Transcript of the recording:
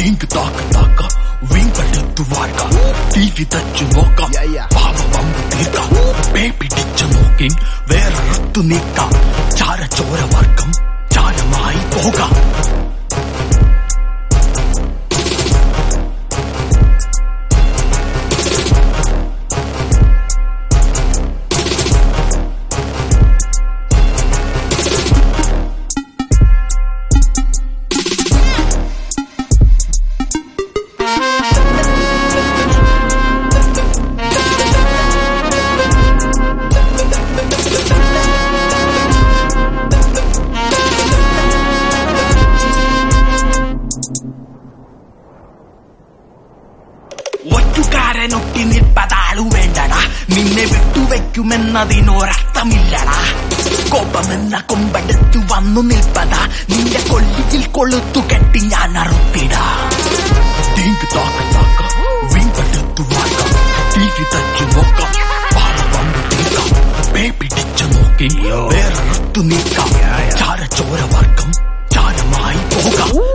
Dink taka വീമ്പെടുത്തു വാഴ്ക തീവി തച്ചു നോക്കാം പാവമ്പ് തീർക്കാം പേപ്പിടിച്ചു നോക്കി വേറൊത്തു നീക്കാം ചാരച്ചോര വർക്കം ചാരമായി പോകാം ഒറ്റുകാരനൊട്ടി നിൽപ്പതാളു വേണ്ടടാ നിന്നെ വിട്ടുവെക്കുമെന്നതിനൊരർത്ഥമില്ലടാ കോപമെന്ന കൊമ്പെടുത്തു വന്നു നിൽപ്പതാ നിന്റെ കൊല്ലിയിൽ കൊളുത്തു കെട്ടി ഞാൻ അറുത്തിടാ തീങ്ക് താക്ക വീമ്പെടുത്തു വാഴ്ക തീവി തച്ചു നോക്കാം പാവമ്പ് തീർക്കാം പേപ്പിടിച്ചു നോക്കി വേറൊത്തു നീക്കാം ചാരച്ചോര വർക്കം ചാരമായി പോകാം